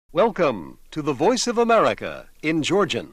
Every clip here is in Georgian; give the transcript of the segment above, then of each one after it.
Welcome to the Voice of America in Georgian.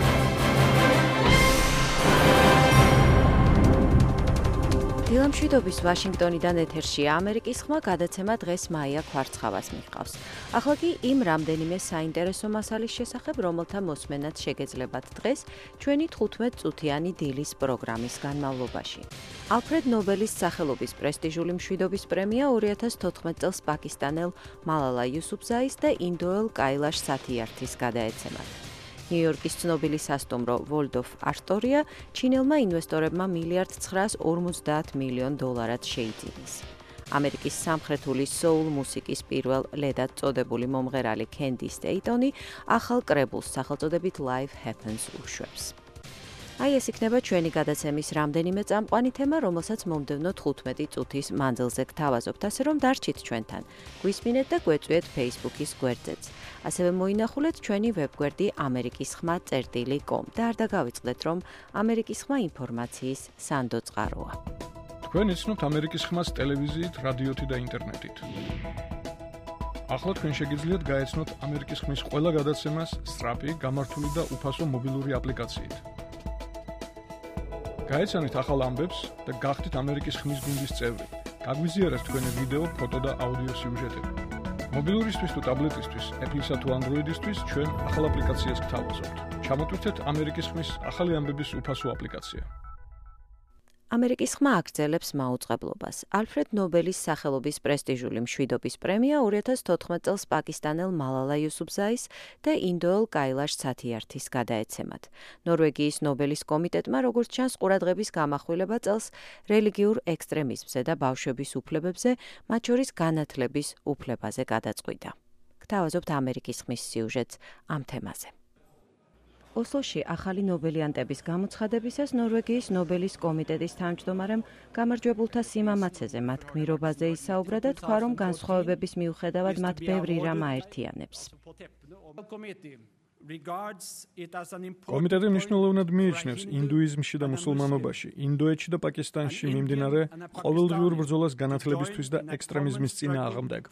დილამშვიდობის ვაშინგტონიდან ეთერშია ამერიკის ხმა გადაცემა დღეს მაია ქვარცხავას მიჰყავს. ახლა კი იმ რამდენიმე საინტერესო მასალის შესახებ, რომელთა მოსმენაც შეგეძლებათ დღეს ჩვენი 15 წუთიანი დილის პროგრამის განმავლობაში. ალფრედ ნობელის სახელობის პრესტიჟული მშვიდობის პრემია 2014 წელს პაკისტანელ მალალა იუსუფზაის და ინდოელ კაილაშ სათიართის გადაეცემათ. ნიუ-იორკის ცნობილი სასტუმრო Waldorf Astoria ჩინელმა ინვესტორებმა $1,950 მილიონ შეიძინეს. ამერიკის სამხრეთული soul მუსიკის პირველ ლედად წოდებული მომღერალი Candy Staton ახალ კრებულს სახელწოდებით Life Happens უშვებს. აი ეს იქნება ჩვენი გადაცემის რამდენიმე წამყვანი თემა, რომელსაც მომდევნო 15 წუთის მანძილზე გთავაზობთ, ასე რომ დარჩით ჩვენთან. გვისმინეთ და გვეწვიეთ Facebook-ის გვერდზეც. ასევე მოინახულეთ ჩვენი ვებგვერდი amerikisxma.com და არ დაგავიწყდეთ, რომ ამერიკის ხმა ინფორმაციის სანდო წყაროა. თქვენ იცნობთ ამერიკის ხმას ტელევიზიით, რადიოთი და ინტერნეტით. ახლა თქვენ შეგიძლიათ გაეცნოთ ამერიკის ხმის ყველა გადაცემას სწრაფი, გამართული და უფასო მობილური აპლიკაციით. გაეცანით ახალ ამბებს და გახდით ამერიკის ხმის გუნდის წევრი. გაგვიზიარეთ თქვენი ვიდეო, ფოტო და აუდიო სიუჟეტები. მობილურისთვის თუ ტაბლეტისთვის, Apple-ისა თუ Android-ისთვის ჩვენ ახალ აპლიკაციას გთავაზობთ. ჩამოტვირთეთ ამერიკის ხმის ახალი ამბების უფასო აპლიკაცია. ამერიკის ხმა აგრძელებს მაუწყებლობას. ალფრედ ნობელის სახელობის პრესტიჟული მშვიდობის პრემია 2014 წელს პაკისტანელ მალალა იუსუფზაის და ინდოელ კაილაშ სათიართის გადაეცემათ. ნორვეგიის ნობელის კომიტეტმა, როგორც ჩანს, ყურადღების გამახვილება წელს რელიგიურ ექსტრემიზმზე და ბავშვების უფლებებზე, მათ შორის განათლების უფლებაზე გადაწყვიტა. გთავაზობთ ამერიკის ხმის სიუჟეტს ამ თემაზე. ოსლოში ახალი ნობელიანტების გამოცხადებისას ნორვეგიის ნობელის კომიტეტის თავმჯდომარემ გამარჯვებულთა სიმამაცეზე მათ გმირობაზე ისაუბრა და თქვა, რომ განსხვავებების მიუხედავად მათ ბევრი რამ აერთიანებს. კომიტეტი მნიშვნელოვნად მიიჩნევს ინდუიზმში და მუსულმანობაში, ინდოეთში და პაკისტანში მიმდინარე ყოველდღიურ ბრძოლას განათლებისთვის და ექსტრემიზმის წინააღმდეგ.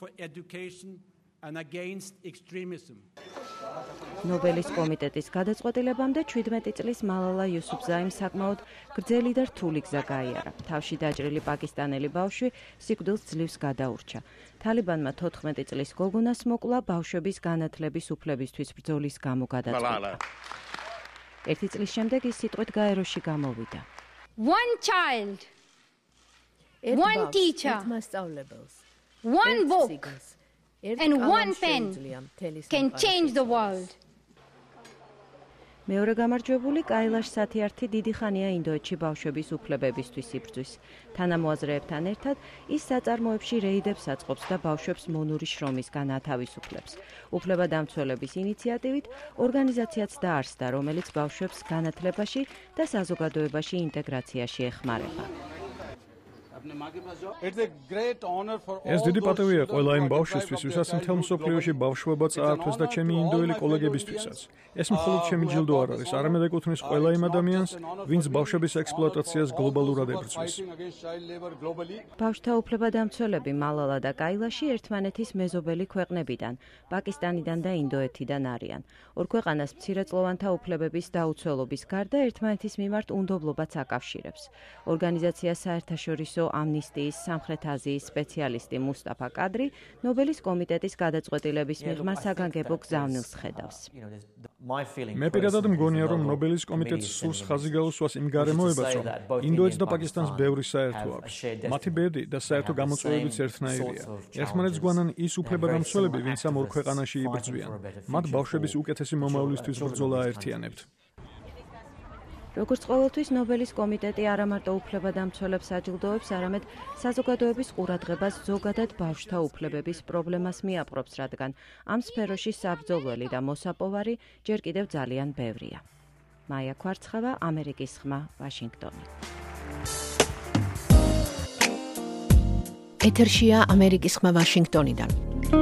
ნობელის კომიტეტის გადაწყვეტილებამდე 17 წლის მალალა იუსუფზაიმ საკმაოდ გრძელი და რთული გზა გაიარა. თავში დაჭრილი პაკისტანელი ბავშვი სიკვდილს ძლივს გადაურჩა. თალიბანმა 14 წლის გოგონას მოკლა ბავშვების განათლების უფლებისთვის ბრძოლის გამო გადაწყვიტა. ერთი წლის შემდეგ ის სიტყვით გაეროში გამოვიდა. One child, one teacher, one book and one pen can change the world. მეორე გამარჯვებული კაილაშ სათიართი დიდი ხანია ინდოეთში ბავშვების უფლებებისთვის იბრძვის. თანამოაზრეებთან ერთად ის საწარმოებში რეიდებს აწყობს და ბავშვებს მონური შრომისგან ათავისუფლებს. უფლებადამცველების ინიციატივით ორგანიზაციაც დაარსდა, რომელიც ბავშვებს განათლებაში და საზოგადოებაში ინტეგრაციაში ეხმარება. ეს დიდი პატივია ყველა იმ ბავშვისთვის, ვისაც მთელ მსოფლიოში ბავშვობა წაართვეს და ჩემი ინდოელი კოლეგებისთვისაც. ეს მხოლოდ ჩემი ჯილდო არ არის, არამედ ეკუთვნის ყველა იმ ადამიანს, ვინც ბავშვების ექსპლუატაციას გლობალურად ებრძვის. ბავშვთა უფლებადამცველები მალალა და კაილაში ერთმანეთის მეზობელი ქვეყნებიდან, პაკისტანიდან და ინდოეთიდან არიან. ორ ქვეყანას მცირეწლოვანთა უფლებების დაუცველობის გარდა ერთმანეთის მიმართ უნდობლობაც აკავშირებს. ორგანიზაცია საერთაშორისო ამნისტიის სამხრეთ აზიის სპეციალისტი მუსტაფა კადრი ნობელის კომიტეტის გადაწყვეტილების მიღმა საგანგებო გზავნილს ხედავს. მე პირადად მგონია, რომ ნობელის კომიტეტს სურს ხაზი გაუსვას იმ გარემოებას, რომ ინდოეთს და პაკისტანს ბევრი საერთო აქვს. მათი ბედი და საერთო გამოწვევებიც ერთნაირია. ერთმანეთს გვანან ის უფლებადამცველები, ვინც ამ ორ ქვეყანაში იბრძვიან. მათ ბავშვების უკეთესი მომავლისთვის ბრძოლა აერთიანებთ. როგორც ყოველთვის ნობელის კომიტეტი არა მარტო უფლებადამცველებს აჯილდოებს, არამედ საზოგადოების ყურადღებას ზოგადად ბავშვთა უფლებების პრობლემას მიაპყრობს, რადგან ამ სფეროში საბრძოლველი და მოსაპოვარი ჯერ კიდევ ძალიან ბევრია. მაია ქვარცხავა, ამერიკის ხმა, ვაშინგტონი. ეთერშია ამერიკის ხმა ვაშინგტონიდან.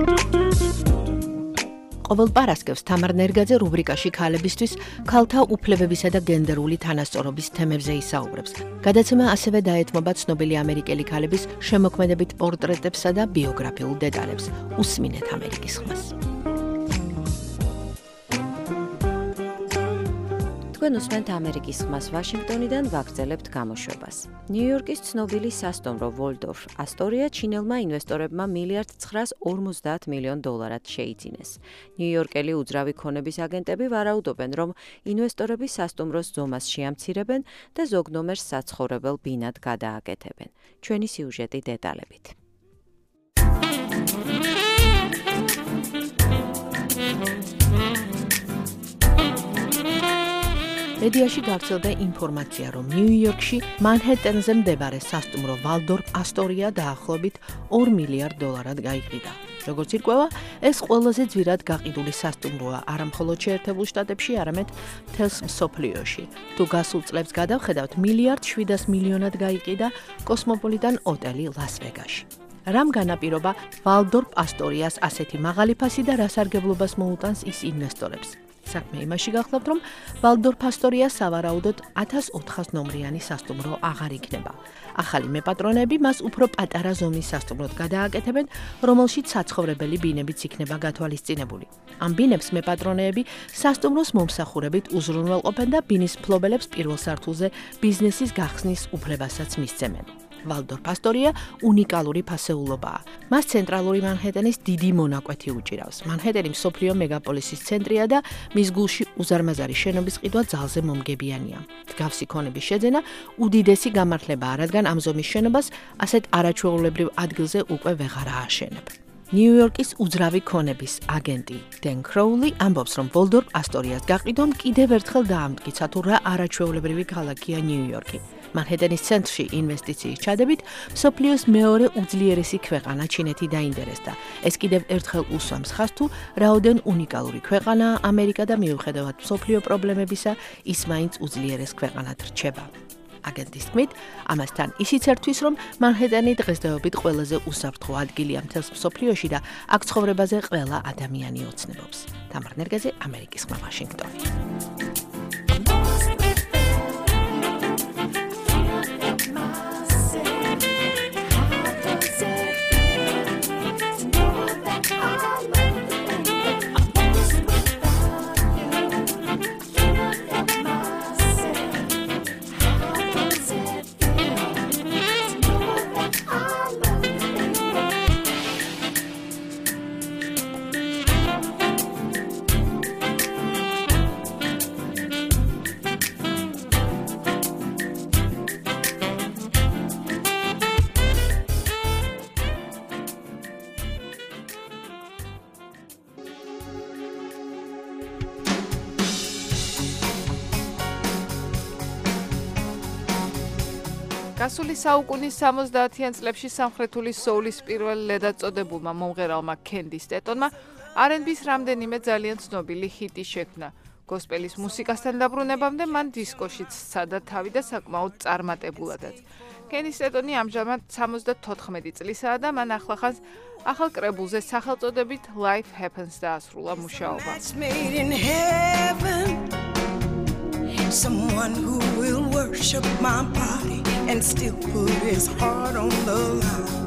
ყოველ პარასკევს თამარ ნერგაძე რუბრიკაში ქალებისთვის ქალთა უფლებებისა და გენდერული თანასწორობის თემებზე ისაუბრებს. გადაცემა ასევე დაეთმობა ცნობილი ამერიკელი ქალების შემოქმედებით პორტრეტებსა და ბიოგრაფიულ დეტალებს. უსმინეთ ამერიკის ხმას. თქვენ უსმენთ ამერიკის ხმას ვაშინგტონიდან ვაგრძელებთ გამოშვებას. ნიუ-იორკის ცნობილი სასტუმრო Waldorf Astoria ჩინელმა ინვესტორებმა $1.950 მილიონ შეიძინეს. ნიუ-იორკელი უძრავი ქონების აგენტები ვარაუდობენ, რომ ინვესტორები სასტუმროს ზომას შეამცირებენ და ზოგ ნომერს საცხოვრებელ ბინად გადააკეთებენ. ჩვენი სიუჟეტი დეტალებით. მედიაში გავრცელდა ინფორმაცია, რომ ნიუ-იორკში მანჰეტენზე მდებარე სასტუმრო Waldorf Astoria დაახლოებით $2 მილიარდ გაიყიდა. როგორც ირკვევა, ეს ყველაზე ძვირად გაყიდული სასტუმროა არა მხოლოდ შეერთებულ შტატებში, არამედ მთელს მსოფლიოში. თუ გასულ წლებს გადავხედავთ, $1.7 მილიარდად გაიყიდა კოსმოპოლიტან ოტელი ლას-ვეგასში. რამ განაპირობა Waldorf Astorias ასეთი მაღალი ფასი და რა სარგებლობას მოუტანს ის ინვესტორებს? საქმე იმაში გახლავთ, რომ Waldorf Astoria სავარაუდოდ 1400 ნომრიანი სასტუმრო აღარ იქნება. ახალი მეპატრონები მას უფრო პატარა ზომის სასტუმროდ გადააკეთებენ, რომელშიც საცხოვრებელი ბინებიც იქნება გათვალისწინებული. ამ ბინებს მეპატრონეები სასტუმროს მომსახურებით უზრუნველყოფენ და ბინის მფლობელებს პირველ სართულზე ბიზნესის გახსნის უფლებასაც მისცემენ. Waldorf Astoria უნიკალური ფასეულობაა. მას ცენტრალური მანჰეტენის დიდი მონაკვეთი უჭირავს. მანჰეტენი მსოფლიო მეგაპოლისის ცენტრია და მის გულში უზარმაზარი შენობის ყიდვა ძალზე მომგებიანია. მსგავსი ქონების შეძენა უდიდესი გამართლებაა, რადგან ამ ზომის შენობას ასეთ არაჩვეულებრივ ადგილზე უკვე ვეღარ ააშენებ. ნიუ-იორკის უძრავი ქონების აგენტი Dan Crowley ამბობს, რომ Waldorf Astorias გაყიდვამ კიდევ ერთხელ დაამტკიცა, თუ რა არაჩვეულებრივი ქალაქია ნიუ-იორკი. მანჰეტენის ცენტრში ინვესტიციის ჩადებით მსოფლიოს მეორე უძლიერესი ქვეყანა ჩინეთი დაინტერესდა. ეს კიდევ ერთხელ უსვამს ხაზს, თუ რაოდენ უნიკალური ქვეყანაა ამერიკა და მიუხედავად მსოფლიო პრობლემებისა, ის მაინც უძლიერეს ქვეყანად რჩება. აგენტის თქმით, ამასთან ისიც ერთვის, რომ მანჰეტენი დღესდღეობით ყველაზე უსაფრთხო ადგილია მთელს მსოფლიოში და აქ ცხოვრებაზე ყველა ადამიანი ოცნებობს. თამარ ნერგაძე, ამერიკის ხმა, ვაშინგტონი. გასული საუკუნის 70-იან წლებში სამხრეთული soul-ის პირველ ლედაწოდებულმა მომღერალმა Candy Statonმა R&B-ს რამდენიმე ძალიან ცნობილი ჰიტი შექმნა. გოსპელის მუსიკასთან დაბრუნებამდე მან დისკოშიც სცადა თავი და საკმაოდ წარმატებულადაც. Candy Statoni ამჟამად 74 წლისაა და მან ახლახანს ახალ კრებულზე სახელწოდებით Life Happens დაასრულა მუშაობა. Someone who will worship my body and still put his heart on the line.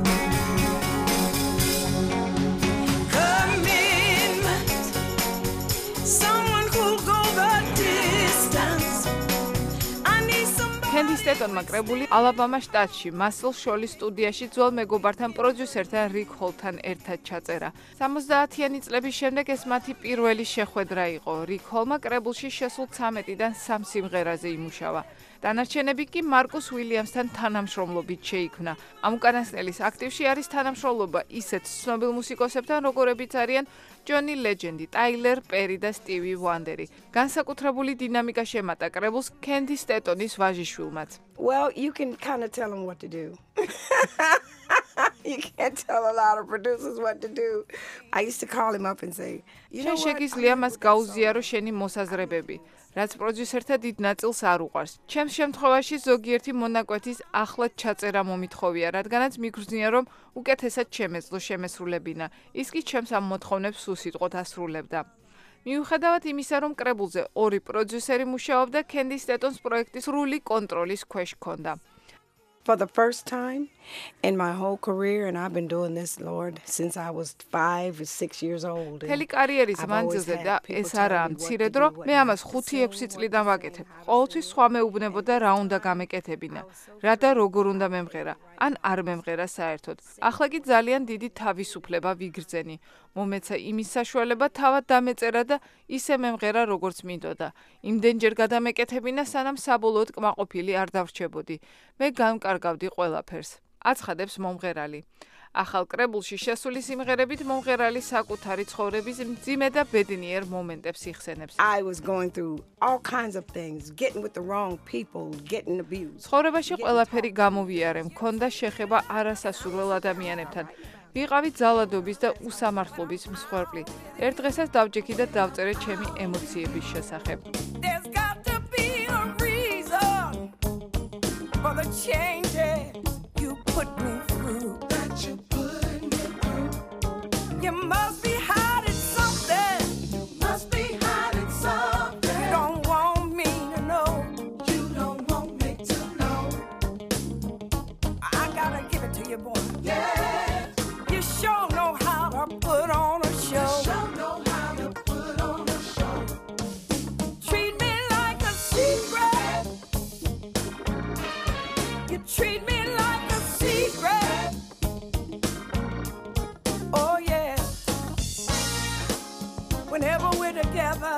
Commitment. Someone who'll go the distance. I need somebody. Candy Statonმა კრებული ალაბამა შტატში, Muscle Shoals სტუდიაში ძველ მეგობართან პროდიუსერთან Rick Hall-თან ერთად ჩაწერა. 70-იანი წლების შემდეგ ეს მათი პირველი შეხვედრა იყო. Rick Hall-მა კრებულში შესულ 13-დან 3 სიმღერაზე იმუშავა. დანარჩენები კი მარკუს უილიამსთან თანამშრომლობით შეიქმნა. ამ უკანასკნელის აქტივში არის თანამშრომლობა ისეთ ცნობილ მუსიკოსებთან, როგორებიც არიან Johnny Legend, Tyler Perry და Stevie Wonder. განსაკუთრებული დინამიკა შემატა კრებულს Candy Statonis ვაჟიშვილმაც. Well, you can kind of tell them what to do. You can't tell a lot of producers what to do. I used to call him up and say, you know what? შეგიძლია მას გაუზიარო შენი მოსაზრებები. რაც პროდიუსერთა დიდ ნაწილს არ უყვარს. ჩემს შემთხვევაში ზოგიერთი მონაკვეთის ახლად ჩაწერა მომითხოვია, რადგანაც მიგრძნია, რომ უკეთესად შემეძლო შემესრულებინა. ის კი ჩემს ამ მოთხოვნებს უსიტყვოდ ასრულებდა. მიუხედავად იმისა, რომ კრებულზე 2 პროდიუსერი მუშაობდა, Candy Statons პროექტის სრული კონტროლის ქვეშ ჰქონდა. For the first time in my whole career, and I've been doing this, Lord, since I was 5 or 6 years old. მთელი კარიერის მანძილზე და ეს არაა მცირე დრო, მე ამას 5-6 წლიდან ვაკეთებ. ყოველთვის სხვა მეუბნებოდა რა უნდა გამეკეთებინა, რა და როგორ უნდა მემღერა, ან არ მემღერა საერთოდ. ახლა კი ძალიან დიდი თავისუფლება ვიგრძენი. მომეცა იმის საშუალება თავად დამეწერა და ისე მემღერა როგორც მინდოდა. იმდენჯერ გადამეკეთებინა, სანამ საბოლოოდ კმაყოფილი არ დავრჩებოდი. მე განკარგავდი ყველაფერს. აცხადებს მომღერალი. ახალ კრებულში შესული სიმღერებით მომღერალი საკუთარი ცხოვრების მძიმე და ბედნიერ მომენტებს იხსენებს. I was going through all kinds of things, getting with the wrong people, getting abused. ცხოვრებაში ყველაფერი გამოვიარე, მქონდა შეხება არასასურველ ადამიანებთან. ვიყავი ძალადობის და უსამართლობის მსხვერპლი. ერთ დღესაც დავჯექი და დავწერე ჩემი ემოციების შესახებ. There's got to be a reason for the changes you put me through. That you put me through. You must be hiding something. You must be hiding something. You don't want me to know. You don't want me to know. I gotta give it to you, boy. Yeah. You sure know how to put on a show. You sure know how to put on a show. Treat me like a secret. You treat me like a secret. Oh yeah. Whenever we're together,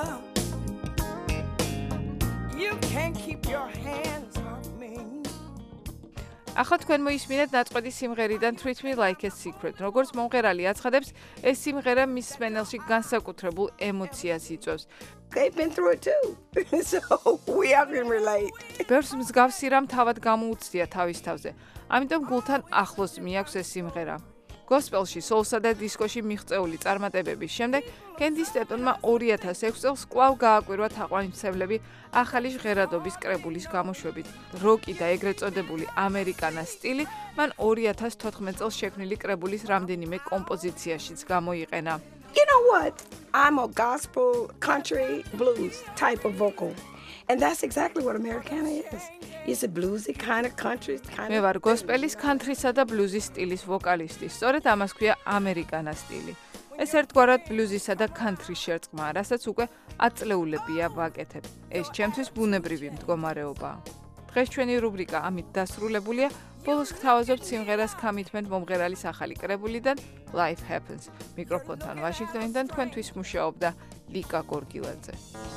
you can't keep your hands off me. ახლა თქვენ მოისმინეთ ნაწყვეტი სიმღერიდან Treat Me Like a Secret. როგორც მომღერალი აცხადებს, ეს სიმღერა მის სმენელში განსაკუთრებულ ემოციას იწვევს. They've been through it too. So we all can relate. ბევრს მსგავსი რამ თავად გამოუცდია თავის თავზე. ამიტომ გულთან ახლოს მიაქვს ეს სიმღერა. გოსპელში, სოულსა და დისკოში მიღწეული წარმატებების შემდეგ კენდი სტეტონმა 2006 წელს კვლავ გააკვირვა თაყვანისმცემლები ახალი ჟღერადობის კრებულის გამოშვებით. როკი და ეგრეთ წოდებული ამერიკანა სტილი მან 2014 წელს შექმნილი კრებულის რამდენიმე კომპოზიციაშიც გამოიყენა. You know what? I'm a gospel, country, blues type of vocal. And that's exactly what Americana is. It's a bluesy kind of country kind მე of. ვარ გოსპელის, კანტრისა და ბლუზის სტილის ვოკალისტი. სწორედ ამას ქვია ამერიკანა სტილი. ეს ერთგვარად ბლუზისა და კანტრის შერწყმაა, რასაც უკვე 10 წლეულებია ვაკეთებ. ეს ჩემთვის ბუნებრივი მდგომარეობაა. დღეს ჩვენი რუბრიკა ამით დასრულებულია. ბოლოს გთავაზობთ სიმღერას Commitment მომღერალის ახალი კრებულიდან Life Happens. მიკროფონთან ვაშინგტონიდან თქვენთვის მუშაობდა ლიკა გორგილაძე.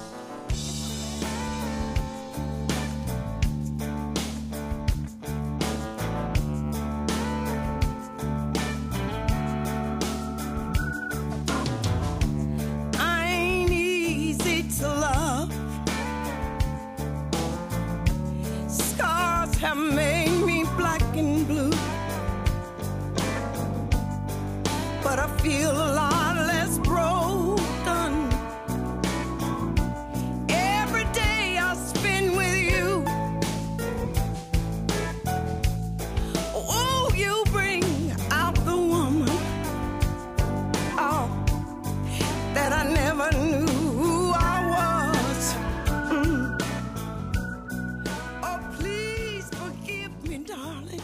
Have made me black and blue, but I feel a lot less broken every day I spend with you. Oh, you bring out the woman, oh, that I never knew I was. Oh, please forgive me, darling,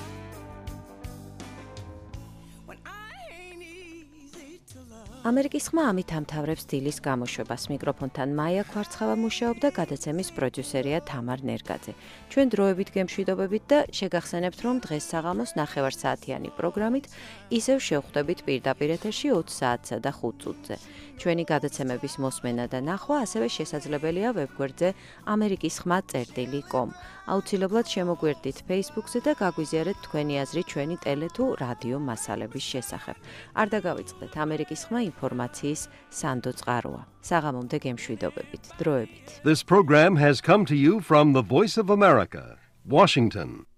when I ain't easy to love. ამერიკის ხმა ამით ამთავრებს დილის გამოშვებას. მიკროფონთან მაია კვარცხავა მუშაობდა, გადაცემის პროდიუსერია თამარ ნერგაძე. ჩვენ დროებით გემშვიდობებით და შეგახსენებთ, რომ დღეს საღამოს 9 საათიანი პროგრამით ისევ შევხვდებით პირდაპირ ეთერში 20 საათსა და 5 წუთზე. ჩვენი გადაცემების მოსმენა და ნახვა ასევე შესაძლებელია ვებგვერდზე amerikisxma.com. აუცილებლად შემოგვერდით Facebook-ზე და გაგვიზიარეთ თქვენი აზრი ჩვენი ტელე თუ რადიო მასალების შესახებ. არ დაგავიწყდეთ ამერიკის ხმა ინფორმაციის სანდო წყაროა. საღამომდე გემშვიდობებით. დროებით. This program has come to you from the Voice of America, Washington.